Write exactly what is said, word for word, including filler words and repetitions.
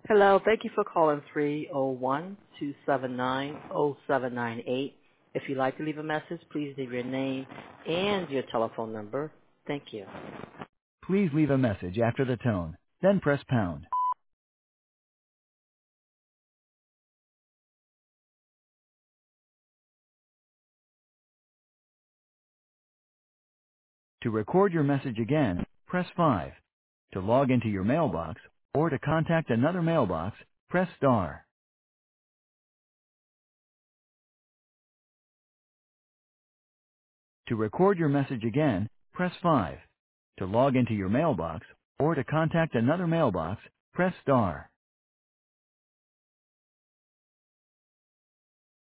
Hello. Thank you for calling three oh one, two seven nine, oh seven nine eight. If you'd like to leave a message, please leave your name and your telephone number. Thank you. Please leave a message after the tone, then press pound. To record your message again, press five. To log into your mailbox, or to contact another mailbox, press star. To record your message again, press five. To log into your mailbox, or to contact another mailbox, press star.